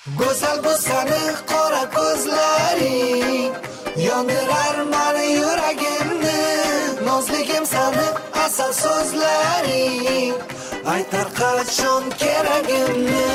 Go'zal bu seni qora ko'zlaring, yondirar mani yuragimni. Nozligim seni asal so'zlaring, aytar qachon keragimni.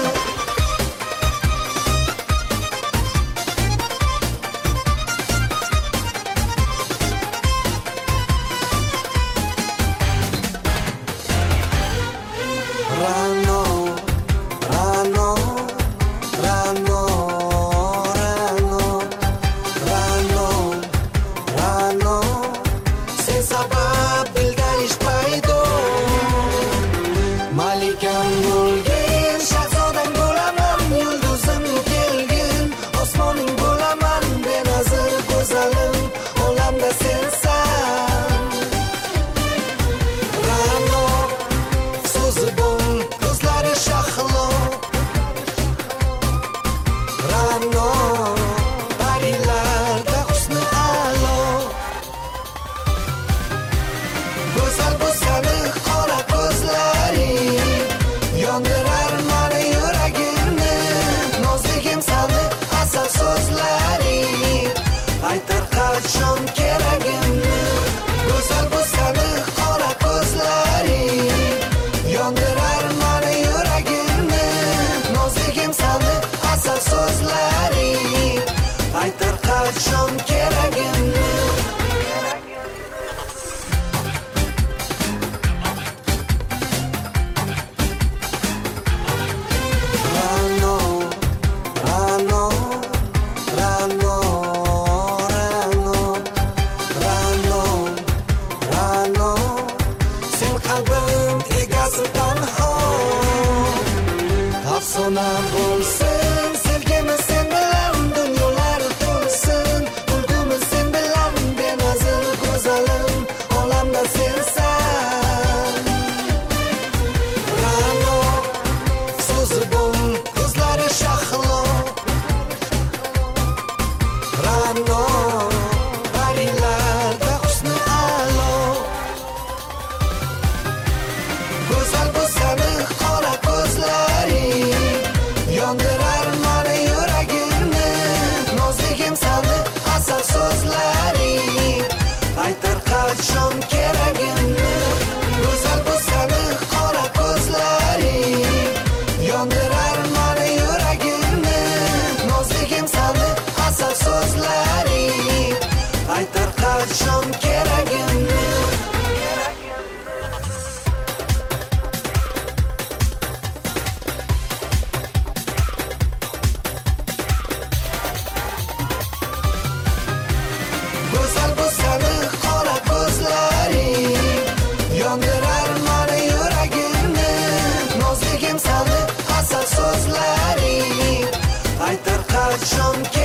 Rano, Rano, Rano, Rano, Rano, Rano, sen sabab dilda ish paydo. Malikam bo'lgin, shahzodam bo'laman, yulduzim kelgin, osmoning bo'laman, benazir go'zalim, olamda sensan. Rano, so'zi bor, ko'zlari shahlo. Rano, parilarda husni a'lo. Go'zal bu seni qora ko'zlaring, yondirar mani yuragimni. Nozligim seni asal so'zlaring, aytar qachon keragimni. Go'zal bu seni qora ko'zlaring, yondirar mani yuragimni. Nozligim seni asal so'zlaring, aytar qachon keragimni. Rano, Rano, Rano, Rano, Rano, Rano, sen qalbim egasi tanho. Afsona bo'lsin, sevgimiz sen bilan dunyolar to'lsin. Kulgimiz sen bilan, benazir go'zalim, olamda sensan. Rano, so'zi bor, ko'zlari shahlo. Rano, parilarda husni a'lo. Go'zal bu seni qora ko'zlaring, yondirar mani yuragimni. Nozligim seni asal so'zlaring, aytar qachon keragimni. Go'zal bu seni qora ko'zlaring, yondirar mani yuragimni. Nozligim seni asal so'zlaring, aytar qachon keragimni. Go'zal bu seni qora ko'zlaring, yondirar mani yuragimni. Nozligim seni asal so'zlaring, aytar qachon